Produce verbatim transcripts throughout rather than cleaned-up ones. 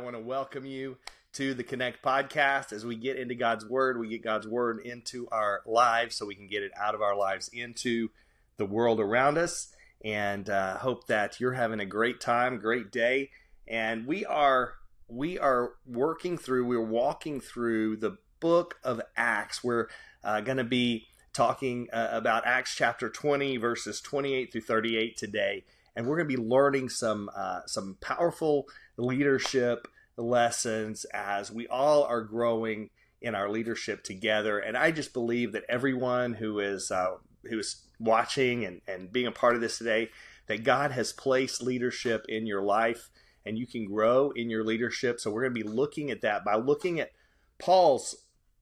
want to welcome you to the Connect podcast. As we get into God's Word, we get God's Word into our lives so we can get it out of our lives into the world around us. And uh, hope that you're having a great time, great day. And we are we are working through, we're walking through the book of Acts. We're uh, going to be talking uh, about Acts chapter twenty, verses twenty-eight through thirty-eight today. And we're going to be learning some uh, some powerful leadership lessons as we all are growing in our leadership together. And I just believe that everyone who is uh, who is watching and, and being a part of this today, that God has placed leadership in your life and you can grow in your leadership. So we're going to be looking at that by looking at Paul's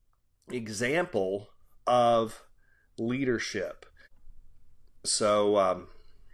example of leadership. So um,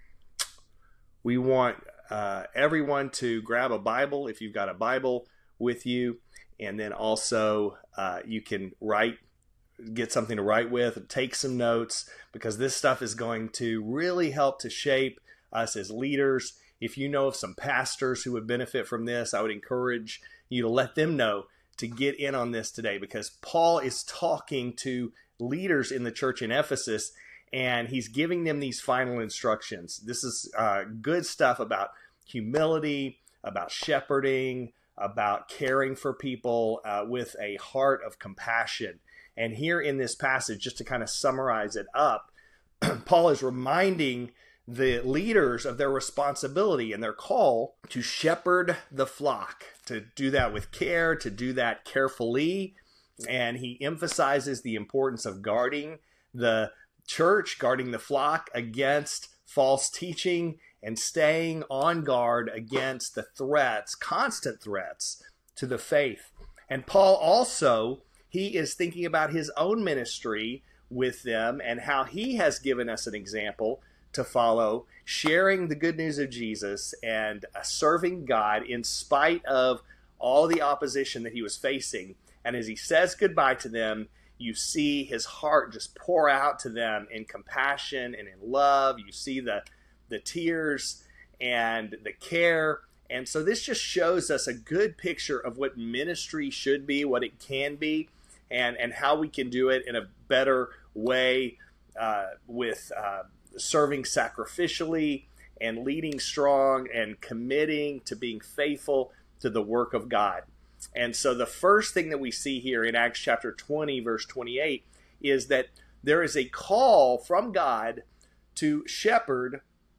we want uh, everyone to grab a Bible if you've got a Bible with you, and then also uh, you can write, get something to write with, take some notes, because this stuff is going to really help to shape us as leaders. If you know of some pastors who would benefit from this, I would encourage you to let them know to get in on this today, because Paul is talking to leaders in the church in Ephesus, and he's giving them these final instructions. This is uh, good stuff about humility, about shepherding, about caring for people uh, with a heart of compassion. And here in this passage, just to kind of summarize it up, Paul is reminding the leaders of their responsibility and their call to shepherd the flock, to do that with care, to do that carefully. And he emphasizes the importance of guarding the church, guarding the flock against false teaching, and staying on guard against the threats, constant threats to the faith. And Paul also, he is thinking about his own ministry with them and how he has given us an example to follow, sharing the good news of Jesus and uh, serving God in spite of all the opposition that he was facing. And as he says goodbye to them, you see his heart just pour out to them in compassion and in love. You see the, the tears and the care. And so this just shows us a good picture of what ministry should be, what it can be, and, and how we can do it in a better way uh, with uh, serving sacrificially and leading strong and committing to being faithful to the work of God. And so the first thing that we see here in Acts chapter twenty, verse twenty-eight, is that there is a call from God to shepherd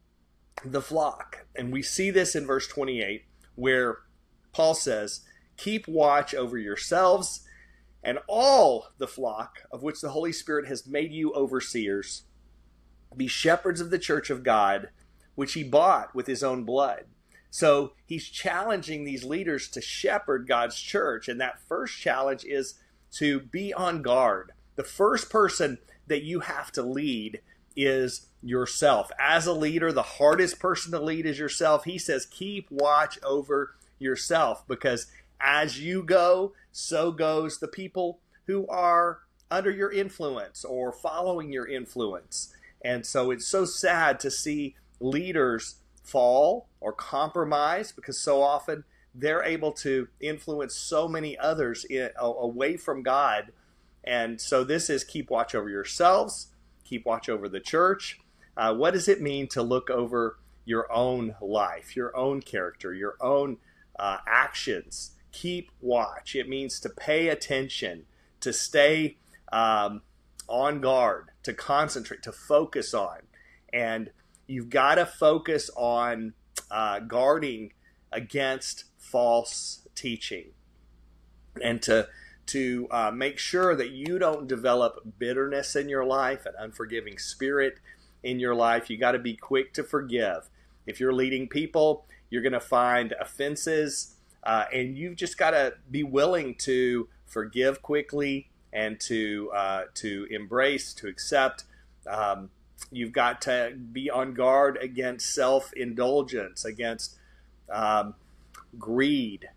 the flock. And we see this in verse twenty-eight, where Paul says, "Keep watch over yourselves and all the flock of which the Holy Spirit has made you overseers. Be shepherds of the church of God, which he bought with his own blood." So he's challenging these leaders to shepherd God's church. And that first challenge is to be on guard. The first person that you have to lead is yourself. As a leader, the hardest person to lead is yourself. He says, keep watch over yourself, because as you go, so goes the people who are under your influence or following your influence. And so it's so sad to see leaders fall or compromise, because so often they're able to influence so many others in, away from God. And so this is keep watch over yourselves, keep watch over the church. Uh, what does it mean to look over your own life, your own character, your own uh, actions? Keep watch. It means to pay attention, to stay um, on guard, to concentrate, to focus on. And you've got to focus on uh, guarding against false teaching, and to to uh, make sure that you don't develop bitterness in your life, an unforgiving spirit in your life. You got to be quick to forgive. If you're leading people, you're going to find offenses, uh, and you've just got to be willing to forgive quickly and to uh, to embrace, to accept. Um, You've got to be on guard against self-indulgence, against um, greed,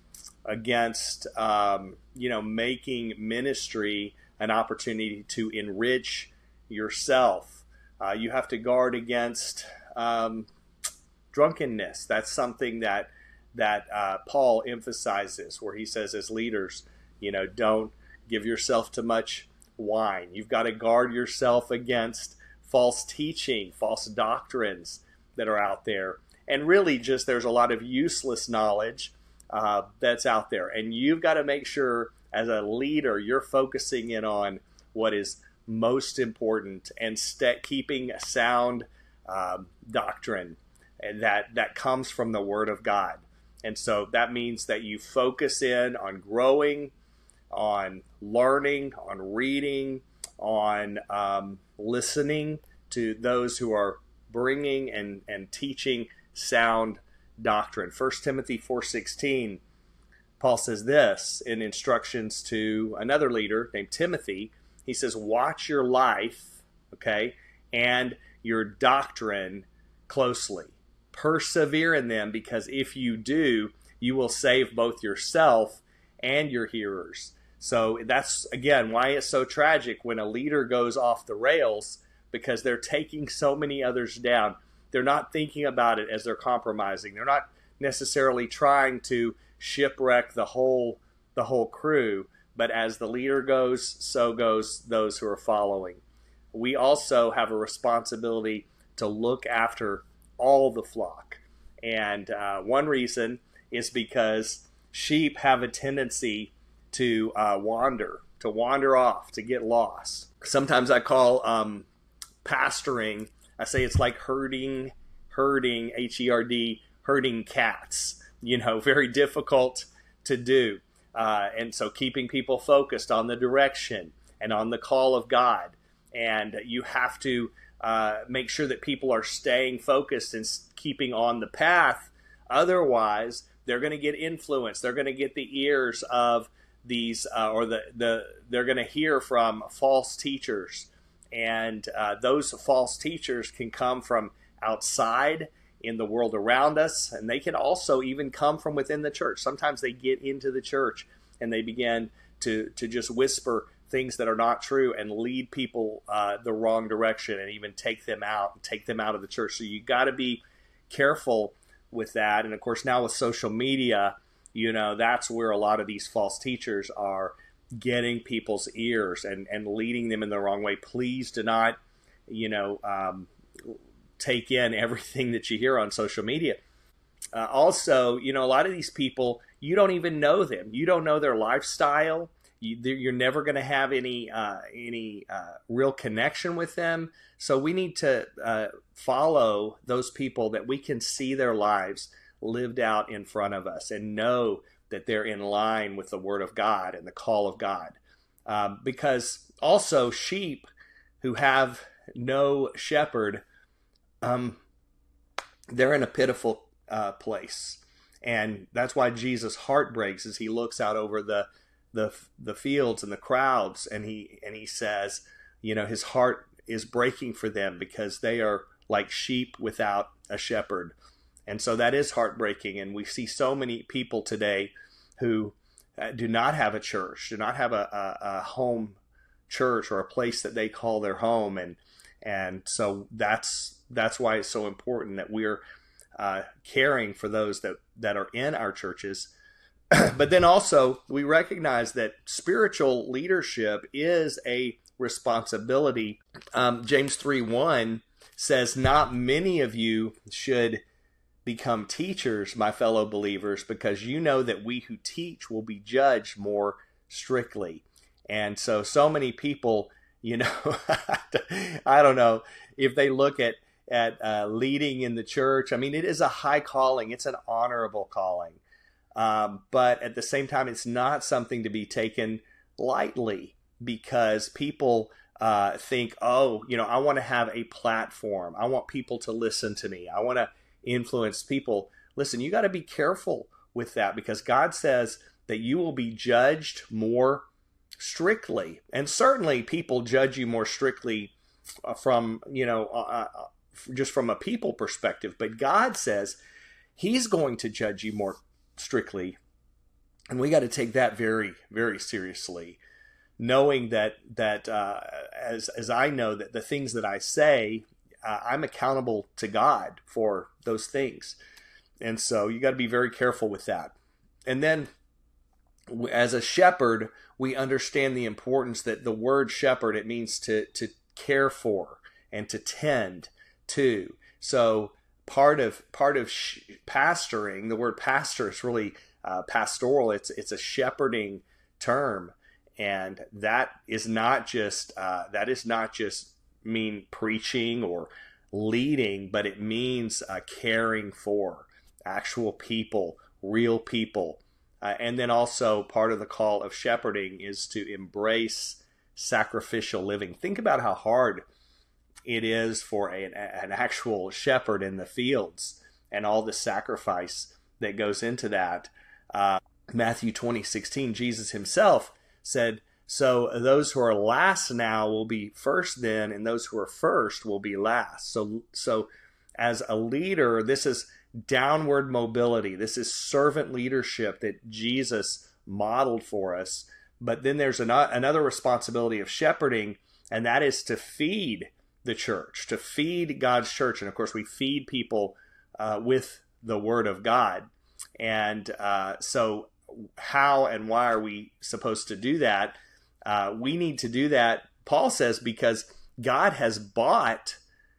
against um, you know making ministry an opportunity to enrich yourself. Uh, you have to guard against um, drunkenness. That's something that that uh, Paul emphasizes, where he says, as leaders, you know, don't give yourself to much wine. You've got to guard yourself against false teaching, false doctrines that are out there. And really just there's a lot of useless knowledge uh, that's out there. And you've got to make sure as a leader, you're focusing in on what is most important and st- keeping a sound uh, doctrine that, that comes from the Word of God. And so that means that you focus in on growing, on learning, on reading, on um, listening to those who are bringing and, and teaching sound doctrine. First Timothy four sixteen, Paul says this in instructions to another leader named Timothy. He says, watch your life, okay, and your doctrine closely. Persevere in them, because if you do, you will save both yourself and your hearers. So that's, again, why it's so tragic when a leader goes off the rails, because they're taking so many others down. They're not thinking about it as they're compromising. They're not necessarily trying to shipwreck the whole the whole crew, but as the leader goes, so goes those who are following. We also have a responsibility to look after all the flock. And uh, one reason is because sheep have a tendency to uh, wander, to wander off, to get lost. Sometimes I call um, pastoring, I say it's like herding, herding, H E R D, herding cats. You know, very difficult to do. Uh, and so keeping people focused on the direction and on the call of God. And you have to uh, make sure that people are staying focused and keeping on the path. Otherwise, they're going to get influenced. They're going to get the ears of these, uh, or the, the they're going to hear from false teachers. And uh, those false teachers can come from outside in the world around us, and they can also even come from within the church. Sometimes they get into the church and they begin to, to just whisper things that are not true and lead people uh, the wrong direction and even take them out and take them out of the church. So you got to be careful with that. And of course, now with social media, you know, that's where a lot of these false teachers are getting people's ears and, and leading them in the wrong way. Please do not, you know, um, take in everything that you hear on social media. Uh, also, you know, a lot of these people, you don't even know them. You don't know their lifestyle. You, you're never going to have any uh, any uh, real connection with them. So we need to uh, follow those people that we can see their lives lived out in front of us and know that they're in line with the Word of God and the call of God. Um, because also sheep who have no shepherd, um, they're in a pitiful uh, place. And that's why Jesus' heart breaks as he looks out over the the the fields and the crowds, and he and he says, you know, his heart is breaking for them because they are like sheep without a shepherd. And so that is heartbreaking. And we see so many people today who uh, do not have a church, do not have a, a, a home church or a place that they call their home. And and so that's that's why it's so important that we're uh, caring for those that, that are in our churches. But then also we recognize that spiritual leadership is a responsibility. Um, James three one says, not many of you should become teachers, my fellow believers, because you know that we who teach will be judged more strictly. And so, so many people, you know, I don't know if they look at, at uh, leading in the church. I mean, it is a high calling. It's an honorable calling. Um, but at the same time, it's not something to be taken lightly, because people uh, think, oh, you know, I want to have a platform. I want people to listen to me. I want to influence people. Listen, you got to be careful with that, because God says that you will be judged more strictly. And certainly people judge you more strictly from, you know, uh, just from a people perspective. But God says he's going to judge you more strictly. And we got to take that very, very seriously, knowing that, that uh, as, as I know that the things that I say, uh, I'm accountable to God for those things. And so you got to be very careful with that. And then as a shepherd, we understand the importance that the word shepherd, it means to, to care for and to tend to. So part of part of sh- pastoring, the word pastor is really uh, pastoral. It's it's a shepherding term, and that is not just uh, that is not just mean preaching or leading, but it means uh, caring for actual people, real people. Uh, and then also part of the call of shepherding is to embrace sacrificial living. Think about how hard it is for a, an actual shepherd in the fields and all the sacrifice that goes into that. Uh, Matthew twenty sixteen, Jesus himself said, so those who are last now will be first then, and those who are first will be last. So, so as a leader, this is downward mobility. This is servant leadership that Jesus modeled for us. But then there's an, another responsibility of shepherding, and that is to feed the church, to feed God's church. And of course, we feed people uh, with the word of God. And uh, so how and why are we supposed to do that? Uh, we need to do that, Paul says, because God has bought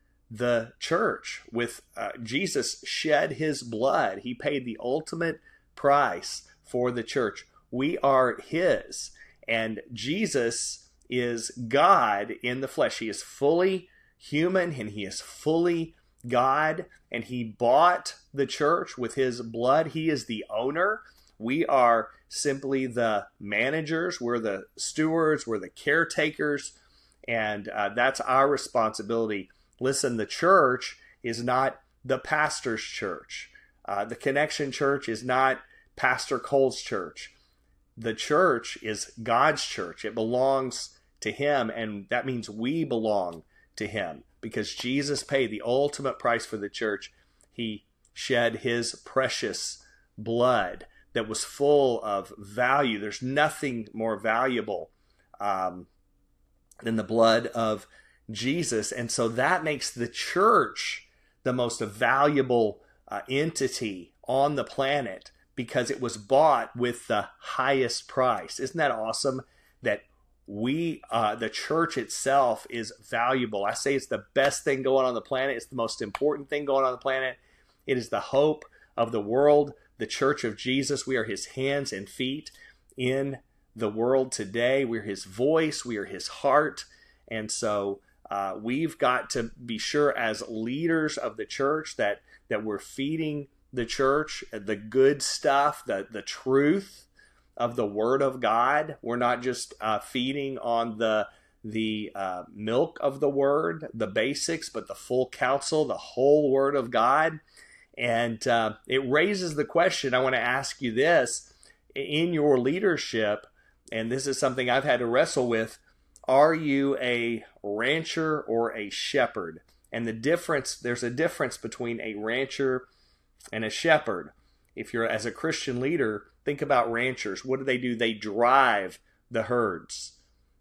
the church with uh, Jesus shed his blood. He paid the ultimate price for the church. We are his, and Jesus is God in the flesh. He is fully human and he is fully God, and he bought the church with his blood. He is the owner. We are simply the managers. We're the stewards. We're the caretakers, and uh, that's our responsibility. Listen, the church is not the pastor's church. Uh, the Connection Church is not Pastor Cole's church. The church is God's church. It belongs to him, and that means we belong to him because Jesus paid the ultimate price for the church. He shed his precious blood that was full of value. There's nothing more valuable um, than the blood of Jesus. And so that makes the church the most valuable uh, entity on the planet because it was bought with the highest price. Isn't that awesome that we, uh, the church itself is valuable? I say it's the best thing going on the planet. It's the most important thing going on the planet. It is the hope of the world, the church of Jesus. We are his hands and feet in the world today. We're his voice. We are his heart. And so Uh, we've got to be sure as leaders of the church that that we're feeding the church the good stuff, the, the truth of the Word of God. We're not just uh, feeding on the the uh, milk of the Word, the basics, but the full counsel, the whole Word of God. And uh, it raises the question, I want to ask you this, in your leadership, and this is something I've had to wrestle with, are you a rancher or a shepherd? And the difference, there's a difference between a rancher and a shepherd. If you're as a Christian leader, think about ranchers. What do they do? They drive the herds.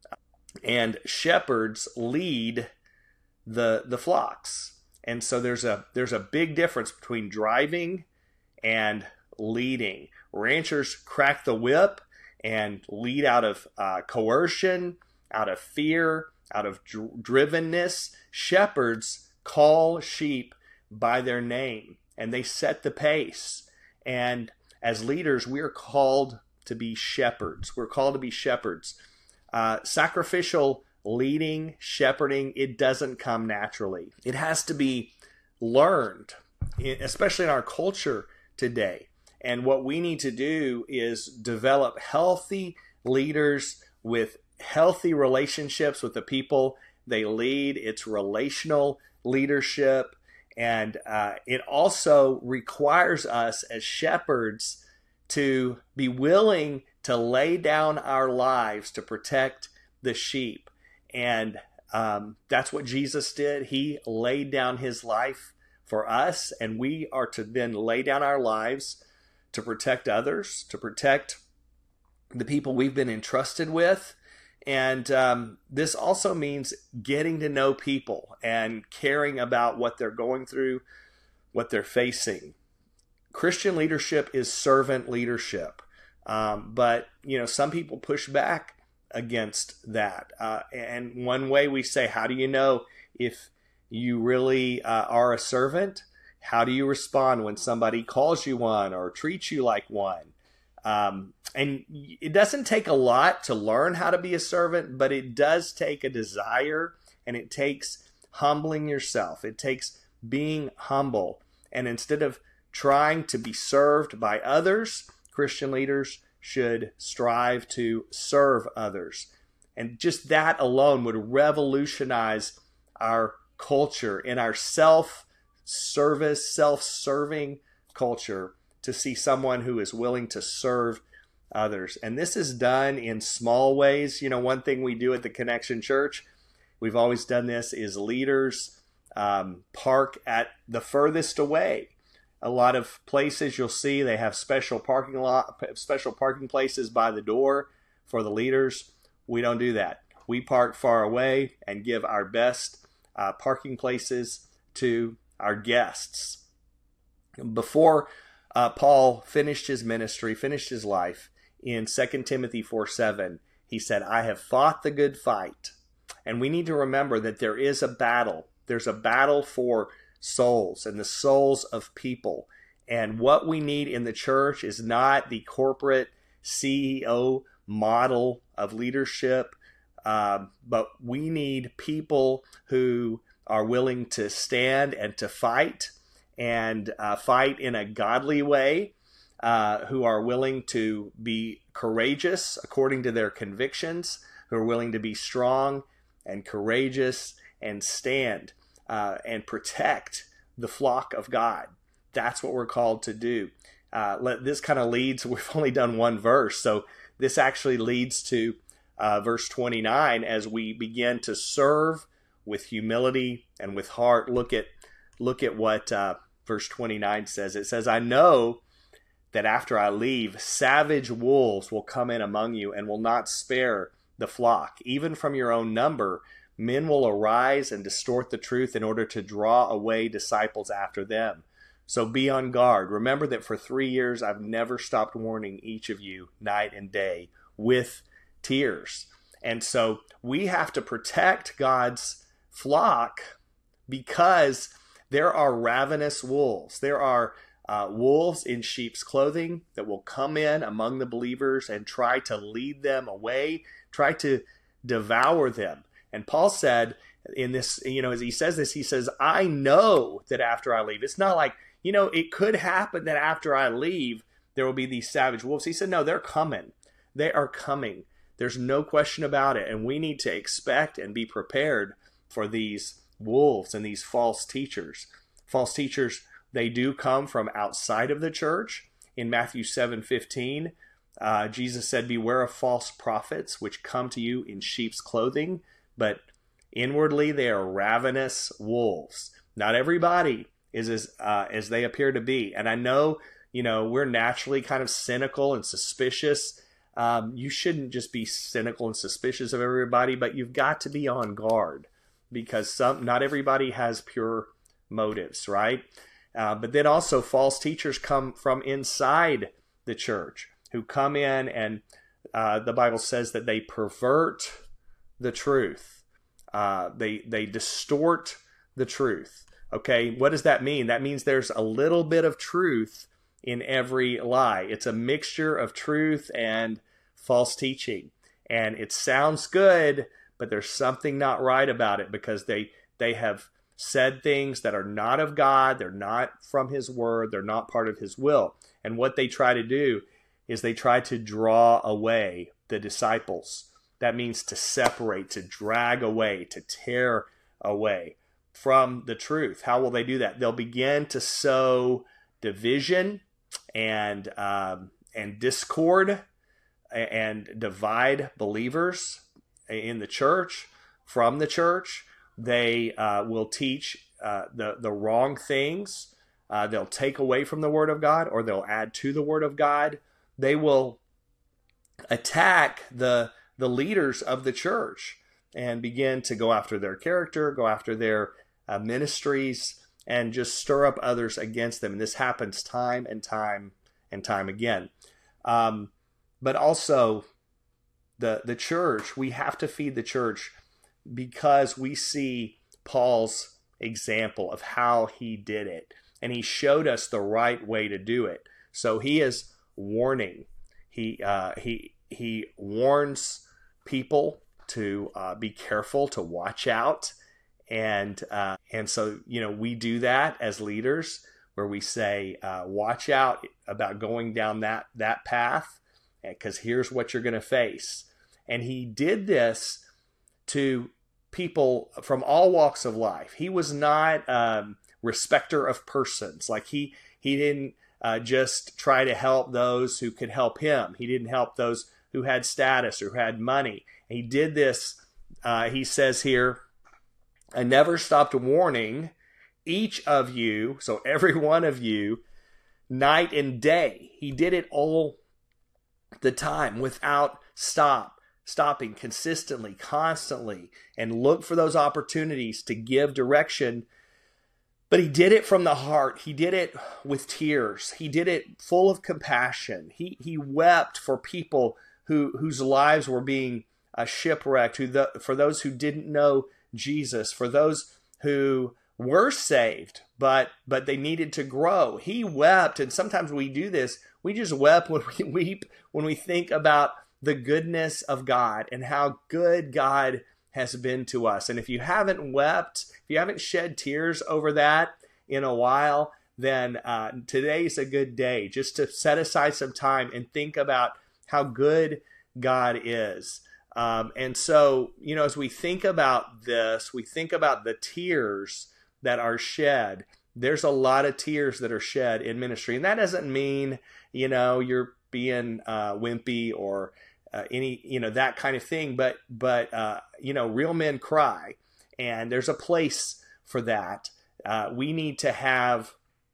And shepherds lead the the flocks. And so there's a there's a big difference between driving and leading. Ranchers crack the whip and lead out of uh, coercion, out of fear, out of dr- drivenness. Shepherds call sheep by their name, and they set the pace. And as leaders, we are called to be shepherds. We're called to be shepherds. Uh, sacrificial leading, shepherding, it doesn't come naturally. It has to be learned, especially in our culture today. And what we need to do is develop healthy leaders with healthy relationships with the people they lead. It's relational leadership. And uh, it also requires us as shepherds to be willing to lay down our lives to protect the sheep. And um, that's what Jesus did. He laid down his life for us, and we are to then lay down our lives to protect others, to protect the people we've been entrusted with. And um, this also means getting to know people and caring about what they're going through, what they're facing. Christian leadership is servant leadership. Um, but, you know, some people push back against that. Uh, and one way we say, how do you know if you really uh, are a servant? How do you respond when somebody calls you one or treats you like one? Um, and it doesn't take a lot to learn how to be a servant, but it does take a desire, and it takes humbling yourself. It takes being humble. And instead of trying to be served by others, Christian leaders should strive to serve others. And just that alone would revolutionize our culture in our self-service, self-serving culture, to see someone who is willing to serve others. And this is done in small ways. You know, one thing we do at the Connection Church, we've always done this, is leaders um, park at the furthest away. A lot of places you'll see they have special parking lot, special parking places by the door for the leaders. We don't do that. We park far away and give our best uh, parking places to our guests. Before uh, Paul finished his ministry, finished his life, in Second Timothy four seven, he said, I have fought the good fight. And we need to remember that there is a battle. There's a battle for souls and the souls of people. And what we need in the church is not the corporate C E O model of leadership, uh, but we need people who are willing to stand and to fight, and uh, fight in a godly way, uh, who are willing to be courageous according to their convictions, who are willing to be strong and courageous and stand uh, and protect the flock of God. That's what we're called to do. Uh, let, this kind of leads, we've only done one verse, so this actually leads to uh, verse twenty-nine as we begin to serve with humility and with heart. Look at look at what uh, verse twenty-nine says. It says, I know that after I leave, savage wolves will come in among you and will not spare the flock. Even from your own number, men will arise and distort the truth in order to draw away disciples after them. So be on guard. Remember that for three years I've never stopped warning each of you night and day with tears. And so we have to protect God's flock because there are ravenous wolves. There are uh, wolves in sheep's clothing that will come in among the believers and try to lead them away, try to devour them. And Paul said in this, you know, as he says this, he says, I know that after I leave, it's not like, you know, it could happen that after I leave, there will be these savage wolves. He said, no, they're coming. They are coming. There's no question about it. And we need to expect and be prepared for these wolves and these false teachers. False teachers, they do come from outside of the church. In Matthew seven fifteen, uh, Jesus said, beware of false prophets, which come to you in sheep's clothing, but inwardly they are ravenous wolves. Not everybody is as uh, as they appear to be. And I know, you know, we're naturally kind of cynical and suspicious. Um, you shouldn't just be cynical and suspicious of everybody, but you've got to be on guard because some not everybody has pure motives, right? Uh, but then also false teachers come from inside the church who come in and uh, the Bible says that they pervert the truth. Uh, they they distort the truth. Okay, what does that mean? That means there's a little bit of truth in every lie. It's a mixture of truth and false teaching. And it sounds good, but there's something not right about it because they they have said things that are not of God. They're not from His Word. They're not part of His will. And what they try to do is they try to draw away the disciples. That means to separate, to drag away, to tear away from the truth. How will they do that? They'll begin to sow division and um, and discord and divide believers in the church from the church. They uh, will teach uh, the the wrong things. Uh, they'll take away from the Word of God, or they'll add to the Word of God. They will attack the the leaders of the church and begin to go after their character, go after their uh, ministries, and just stir up others against them. And this happens time and time and time again. Um, but also the the church, we have to feed the church because we see Paul's example of how he did it. And he showed us the right way to do it. So he is warning. He uh, he he warns people to uh, be careful, to watch out. And uh, and so, you know, we do that as leaders where we say, uh, watch out about going down that, that path, because here's what you're going to face. And he did this to people from all walks of life. He was not um, respecter of persons. Like he, he didn't uh, just try to help those who could help him. He didn't help those who had status or who had money. And he did this, uh, he says here, I never stopped warning each of you, so every one of you, night and day. He did it all the time without stop, stopping consistently, constantly, and look for those opportunities to give direction. But he did it from the heart. He did it with tears. He did it full of compassion. He he wept for people who whose lives were being uh, shipwrecked, who the, for those who didn't know Jesus, for those who were saved, but but they needed to grow. He wept, and sometimes we do this. We just wept when we weep, when we think about the goodness of God and how good God has been to us. And if you haven't wept, if you haven't shed tears over that in a while, then uh, today's a good day just to set aside some time and think about how good God is. Um, and so, you know, as we think about this, we think about the tears that are shed. There's a lot of tears that are shed in ministry. And that doesn't mean, you know, you're being uh, wimpy or uh, any, you know, that kind of thing. But, but uh, you know, real men cry. And there's a place for that. Uh, we need to have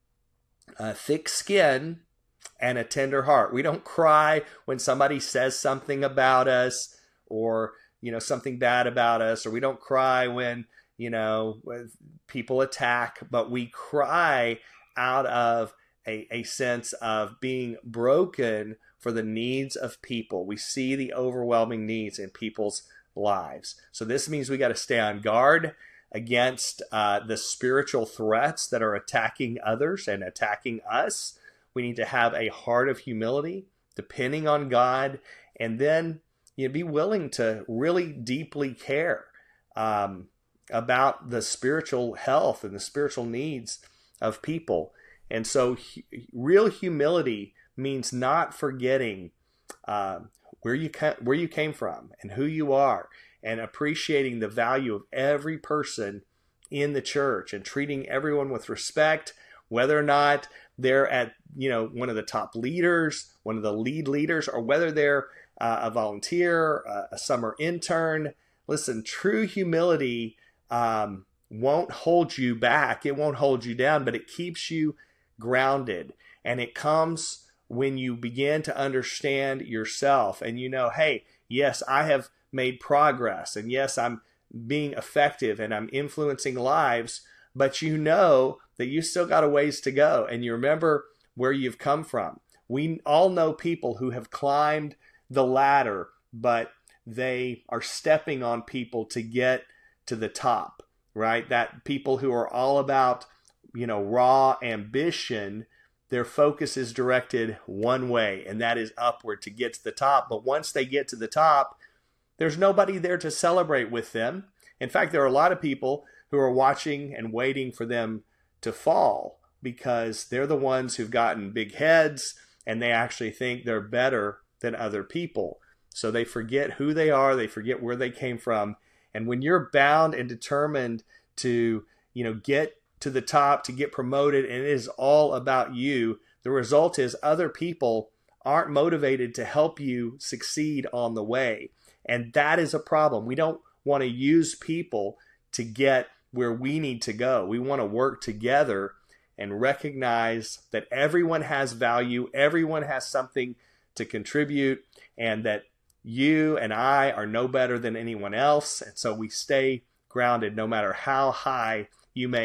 a thick skin and a tender heart. We don't cry when somebody says something about us, or, you know, something bad about us, or we don't cry when, you know, when people attack, but we cry out of a, a sense of being broken for the needs of people. We see the overwhelming needs in people's lives. So this means we got to stay on guard against uh, the spiritual threats that are attacking others and attacking us. We need to have a heart of humility, depending on God, and then you know, be willing to really deeply care um, about the spiritual health and the spiritual needs of people. And so hu- real humility means not forgetting uh, where you ca- where you came from and who you are, and appreciating the value of every person in the church and treating everyone with respect, whether or not they're at, you know, one of the top leaders, one of the lead leaders, or whether they're uh, a volunteer, uh, a summer intern. Listen, true humility um, won't hold you back. It won't hold you down, but it keeps you grounded. And it comes when you begin to understand yourself and you know, hey, yes, I have made progress, and yes, I'm being effective and I'm influencing lives, but you know that you still got a ways to go, and you remember where you've come from. We all know people who have climbed the ladder, but they are stepping on people to get to the top, right? That people who are all about, you know, raw ambition, their focus is directed one way, and that is upward to get to the top. But once they get to the top, there's nobody there to celebrate with them. In fact, there are a lot of people who are watching and waiting for them to fall because they're the ones who've gotten big heads and they actually think they're better than other people. So they forget who they are, they forget where they came from. And when you're bound and determined to, you know, get to the top, to get promoted, and it is all about you, the result is other people aren't motivated to help you succeed on the way. And that is a problem. We don't want to use people to get where we need to go. We want to work together and recognize that everyone has value, everyone has something to contribute, and that you and I are no better than anyone else. And so we stay grounded no matter how high you may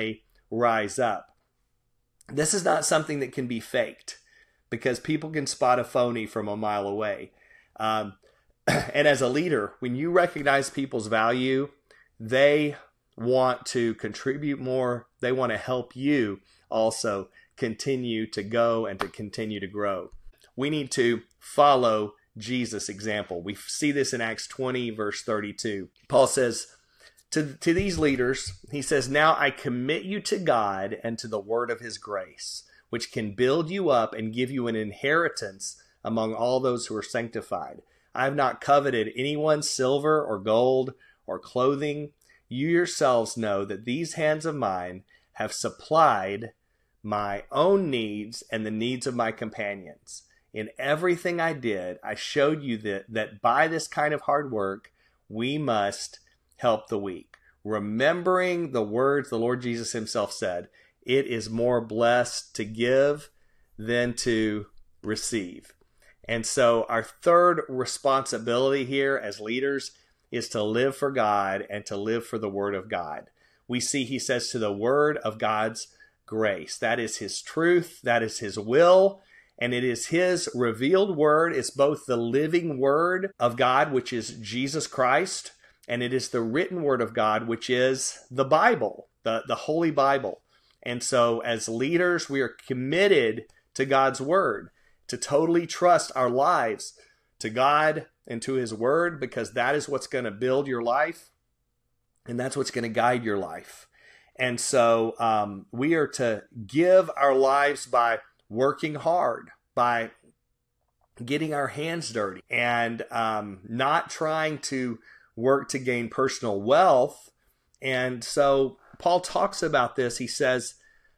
rise up. This is not something that can be faked, because people can spot a phony from a mile away. Um, and as a leader, when you recognize people's value, they want to contribute more. They want to help you also continue to go and to continue to grow. We need to follow Jesus' example. We see this in Acts twenty, verse thirty-two. Paul says to, to these leaders, he says, "Now I commit you to God and to the word of his grace, which can build you up and give you an inheritance among all those who are sanctified. I have not coveted anyone's silver or gold or clothing. You yourselves know that these hands of mine have supplied my own needs and the needs of my companions. In everything I did, I showed you that, that by this kind of hard work, we must help the weak." Remembering the words the Lord Jesus himself said, "It is more blessed to give than to receive." And so our third responsibility here as leaders is to live for God and to live for the word of God. We see he says to the word of God's grace. That is his truth. That is his will. And it is his revealed word. It's both the living word of God, which is Jesus Christ, and it is the written word of God, which is the Bible, the, the Holy Bible. And so as leaders, we are committed to God's word, to totally trust our lives to God and to his word, because that is what's going to build your life, and that's what's going to guide your life. And so um, we are to give our lives by working hard, by getting our hands dirty, and um, not trying to work to gain personal wealth. And so Paul talks about this. He says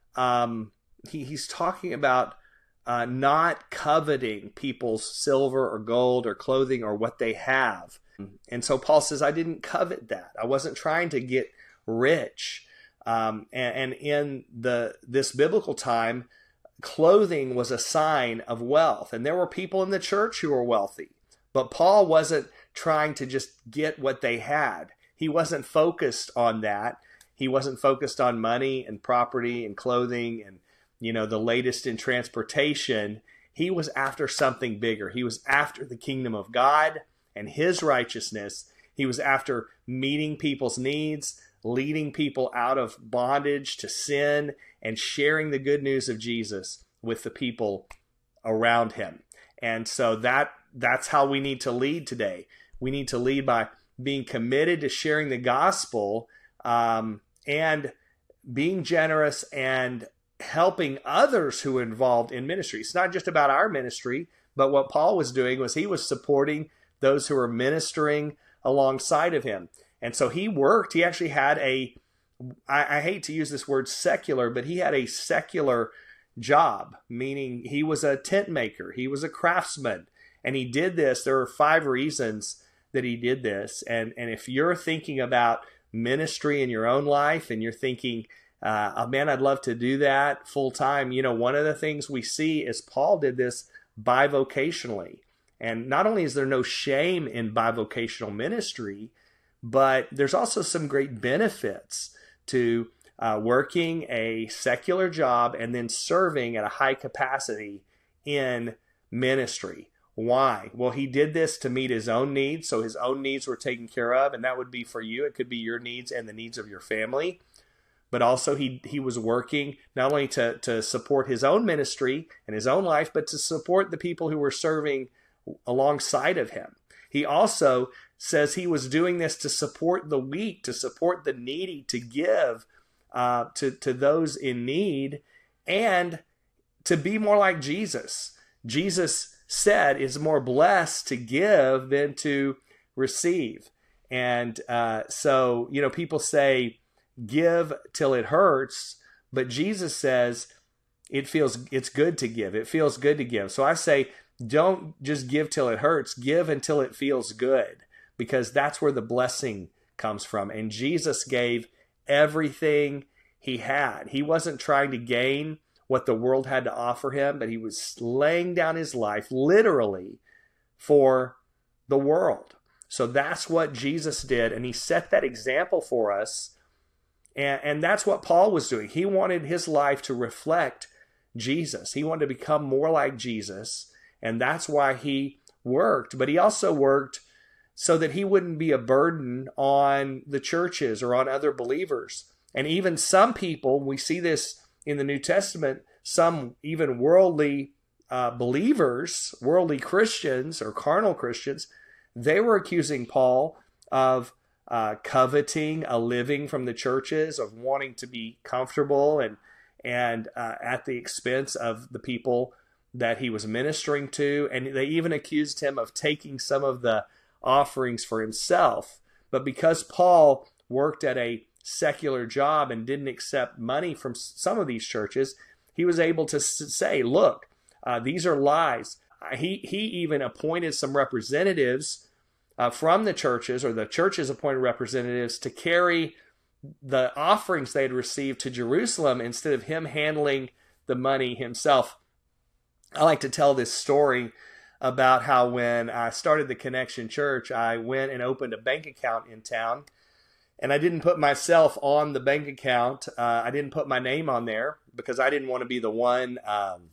um, he, he's talking about uh, not coveting people's silver or gold or clothing or what they have. And so Paul says, I didn't covet that. I wasn't trying to get rich. Um, and, and in the this biblical time, clothing was a sign of wealth. And there were people in the church who were wealthy. But Paul wasn't trying to just get what they had. He wasn't focused on that. He wasn't focused on money and property and clothing and, you know, the latest in transportation. He was after something bigger. He was after the kingdom of God and his righteousness. He was after meeting people's needs, leading people out of bondage to sin, and sharing the good news of Jesus with the people around him. And so that that's how we need to lead today. We need to lead by being committed to sharing the gospel um, and being generous and helping others who are involved in ministry. It's not just about our ministry, but what Paul was doing was he was supporting those who were ministering alongside of him. And so he worked. He actually had a, I, I hate to use this word secular, but he had a secular job, meaning he was a tent maker. He was a craftsman. And he did this. There are five reasons that he did this. And, and if you're thinking about ministry in your own life and you're thinking, uh, oh man, I'd love to do that full time. You know, one of the things we see is Paul did this bivocationally. And not only is there no shame in bivocational ministry, but there's also some great benefits to uh, working a secular job and then serving at a high capacity in ministry. Why? Well, he did this to meet his own needs, so his own needs were taken care of, and that would be for you. It could be your needs and the needs of your family. But also he he was working not only to, to support his own ministry and his own life, but to support the people who were serving alongside of him. He also says he was doing this to support the weak, to support the needy, to give uh, to, to those in need, and to be more like Jesus. Jesus said it's more blessed to give than to receive. And uh, so, you know, people say, give till it hurts, but Jesus says it feels, it's good to give. It feels good to give. So I say, don't just give till it hurts, give until it feels good, because that's where the blessing comes from. And Jesus gave everything he had. He wasn't trying to gain what the world had to offer him, but he was laying down his life literally for the world. So that's what Jesus did. And he set that example for us. And, and that's what Paul was doing. He wanted his life to reflect Jesus. He wanted to become more like Jesus, and that's why he worked. But he also worked so that he wouldn't be a burden on the churches or on other believers. And even some people, we see this in the New Testament, some even worldly uh, believers, worldly Christians or carnal Christians, they were accusing Paul of uh, coveting a living from the churches, of wanting to be comfortable and and uh, at the expense of the people that he was ministering to. And they even accused him of taking some of the offerings for himself. But because Paul worked at a secular job and didn't accept money from some of these churches, he was able to say, look, uh, these are lies. He, he even appointed some representatives uh, from the churches, or the churches appointed representatives to carry the offerings they had received to Jerusalem instead of him handling the money himself. I like to tell this story about how when I started the Connection Church, I went and opened a bank account in town, and I didn't put myself on the bank account. Uh, I didn't put my name on there because I didn't want to be the one, um,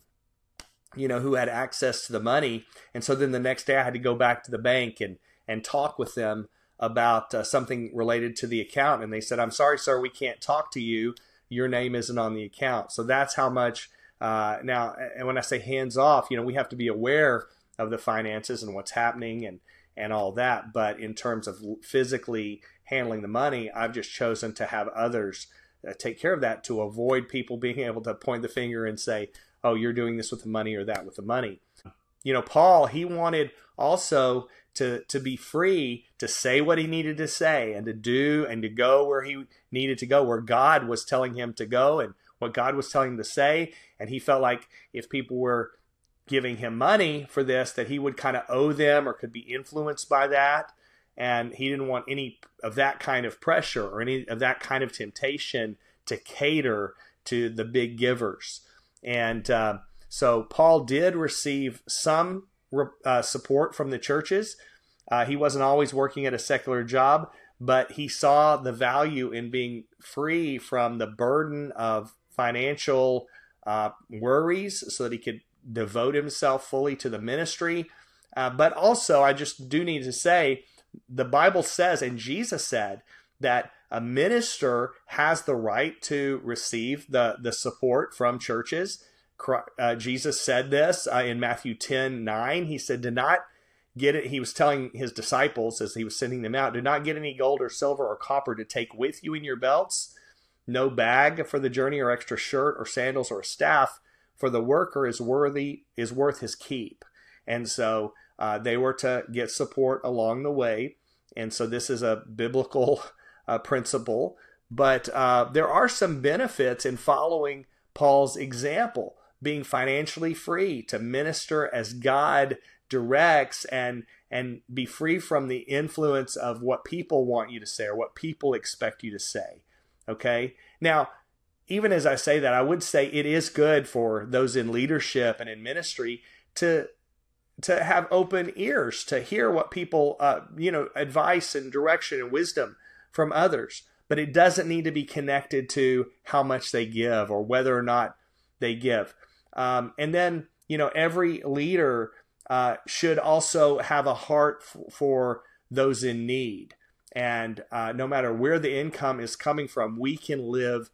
you know, who had access to the money. And so then the next day I had to go back to the bank and, and talk with them about uh, something related to the account. And they said, I'm sorry, sir, we can't talk to you. Your name isn't on the account. So that's how much, uh, now, and when I say hands off, you know, we have to be aware of the finances and what's happening and, and all that. But in terms of physically handling the money, I've just chosen to have others uh, take care of that, to avoid people being able to point the finger and say, oh, you're doing this with the money or that with the money. You know, Paul, he wanted also to, to be free to say what he needed to say and to do and to go where he needed to go, where God was telling him to go and what God was telling him to say. And he felt like if people were giving him money for this, that he would kind of owe them or could be influenced by that. And he didn't want any of that kind of pressure or any of that kind of temptation to cater to the big givers. And uh, so Paul did receive some uh, support from the churches. Uh, he wasn't always working at a secular job, but he saw the value in being free from the burden of financial uh, worries so that he could devote himself fully to the ministry. Uh, but also, I just do need to say, the Bible says, and Jesus said, that a minister has the right to receive the, the support from churches. Uh, Jesus said this uh, in Matthew ten nine. He said, do not get it. He was telling his disciples as he was sending them out, do not get any gold or silver or copper to take with you in your belts, no bag for the journey or extra shirt or sandals or a staff, for the worker is worthy, is worth his keep. And so uh, they were to get support along the way. And so this is a biblical uh, principle. But uh, there are some benefits in following Paul's example, being financially free to minister as God directs and and be free from the influence of what people want you to say or what people expect you to say. Okay? Now, even as I say that, I would say it is good for those in leadership and in ministry to to have open ears, to hear what people, uh, you know, advice and direction and wisdom from others. But it doesn't need to be connected to how much they give or whether or not they give. Um, and then, you know, every leader uh, should also have a heart f- for those in need. And uh, no matter where the income is coming from, we can live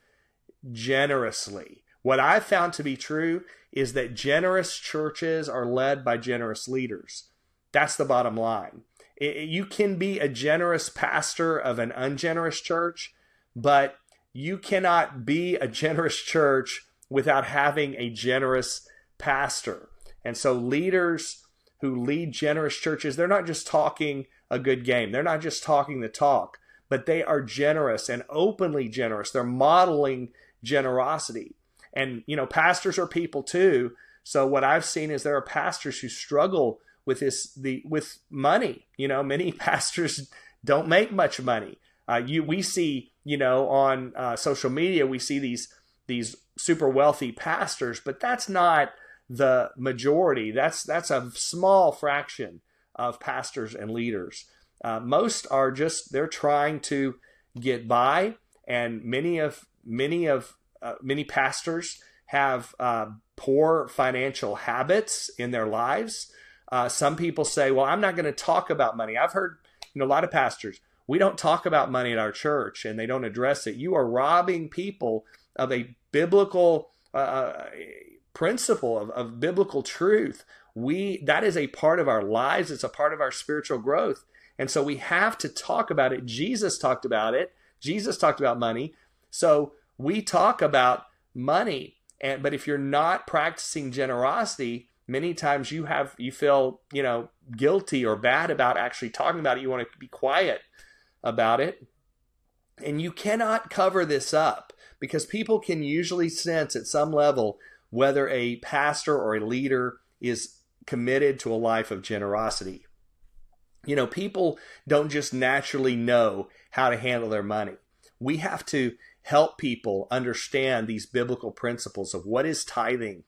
generously. What I've found to be true is that generous churches are led by generous leaders. That's the bottom line. It, you can be a generous pastor of an ungenerous church, but you cannot be a generous church without having a generous pastor. And so leaders who lead generous churches, they're not just talking a good game. They're not just talking the talk, but they are generous and openly generous. They're modeling generosity. And, you know, pastors are people too. So what I've seen is there are pastors who struggle with this, the, with money. You know, many pastors don't make much money. Uh, you, we see, you know, on uh, social media, we see these, these super wealthy pastors, but that's not the majority. That's, that's a small fraction of pastors and leaders. Uh, most are just, they're trying to get by And many of many of uh, many pastors have uh, poor financial habits in their lives. Uh, some people say, well, I'm not going to talk about money. I've heard, you know, a lot of pastors, we don't talk about money at our church, and they don't address it. You are robbing people of a biblical uh, principle, of, of biblical truth. We that is a part of our lives. It's a part of our spiritual growth. And so we have to talk about it. Jesus talked about it. Jesus talked about money. So we talk about money. And but if you're not practicing generosity, many times you have you feel, you know, guilty or bad about actually talking about it. You want to be quiet about it. And you cannot cover this up, because people can usually sense at some level whether a pastor or a leader is committed to a life of generosity. You know, people don't just naturally know how to handle their money. We have to help people understand these biblical principles of what is tithing,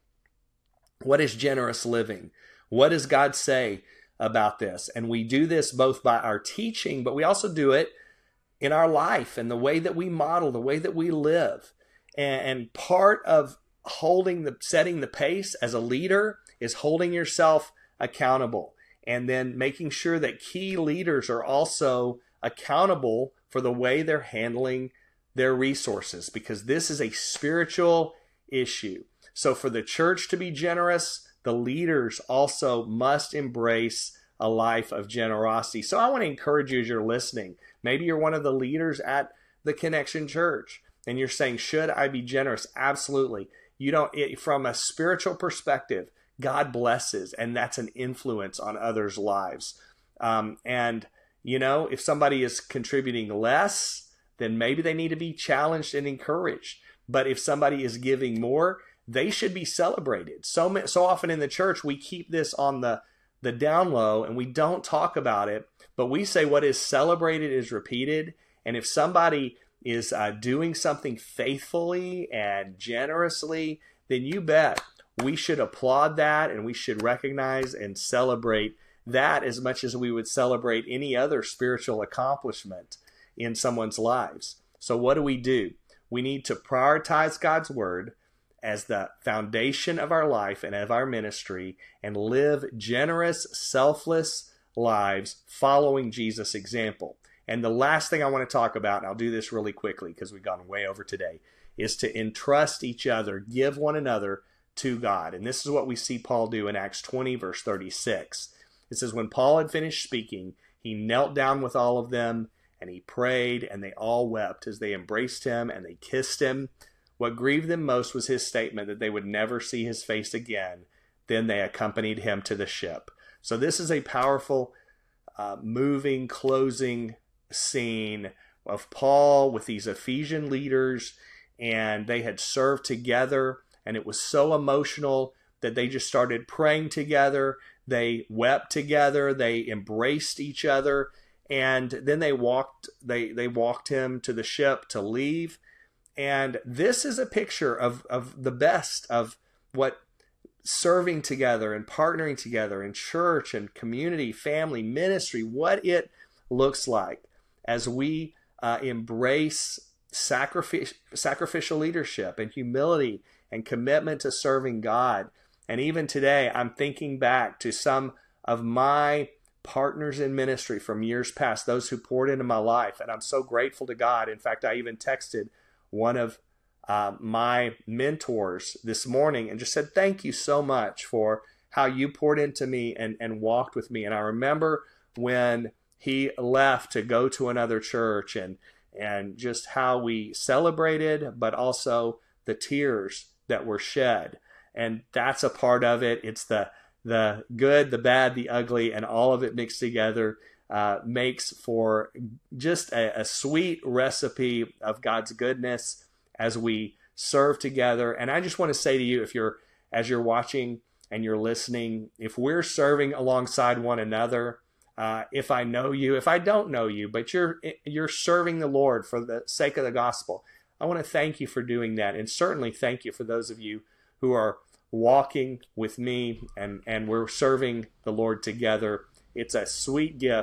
what is generous living, what does God say about this. And we do this both by our teaching, but we also do it in our life and the way that we model, the way that we live. And part of holding the, setting the pace as a leader is holding yourself accountable, and then making sure that key leaders are also accountable for the way they're handling their resources, because this is a spiritual issue. So for the church to be generous, the leaders also must embrace a life of generosity. So I want to encourage you as you're listening. Maybe you're one of the leaders at the Connection Church, and you're saying, should I be generous? Absolutely. You don't, it, from a spiritual perspective, God blesses, and that's an influence on others' lives. Um, and, you know, if somebody is contributing less, then maybe they need to be challenged and encouraged. But if somebody is giving more, they should be celebrated. So, so often in the church, we keep this on the, the down low, and we don't talk about it, but we say what is celebrated is repeated. And if somebody is uh, doing something faithfully and generously, then you bet we should applaud that, and we should recognize and celebrate that as much as we would celebrate any other spiritual accomplishment in someone's lives. So what do we do? We need to prioritize God's word as the foundation of our life and of our ministry, and live generous, selfless lives following Jesus' example. And the last thing I want to talk about, and I'll do this really quickly because we've gone way over today, is to entrust each other, give one another to God. And this is what we see Paul do in Acts twenty, verse thirty-six. It says, when Paul had finished speaking, he knelt down with all of them, and he prayed, and they all wept as they embraced him and they kissed him. What grieved them most was his statement that they would never see his face again. Then they accompanied him to the ship. So this is a powerful, uh, moving, closing scene of Paul with these Ephesian leaders, and they had served together, and it was so emotional that they just started praying together. They wept together. They embraced each other. And then they walked, they, they walked him to the ship to leave. And this is a picture of, of the best of what serving together and partnering together in church and community, family, ministry, what it looks like as we uh, embrace sacrifice, sacrificial leadership and humility and commitment to serving God. And even today, I'm thinking back to some of my partners in ministry from years past, those who poured into my life, and I'm so grateful to God. In fact, I even texted one of uh, my mentors this morning and just said, thank you so much for how you poured into me and, and walked with me. And I remember when he left to go to another church, and and just how we celebrated, but also the tears that were shed. And that's a part of it. It's the the good, the bad, the ugly, and all of it mixed together uh, makes for just a, a sweet recipe of God's goodness as we serve together. And I just want to say to you, if you're, as you're watching and you're listening, if we're serving alongside one another, uh, if I know you, if I don't know you, but you're you're serving the Lord for the sake of the gospel, I want to thank you for doing that. And certainly thank you for those of you who are walking with me and, and we're serving the Lord together. It's a sweet gift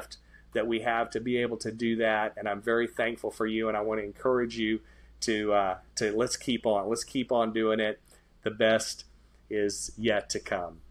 that we have to be able to do that. And I'm very thankful for you, and I want to encourage you to uh, to let's keep on. Let's keep on doing it. The best is yet to come.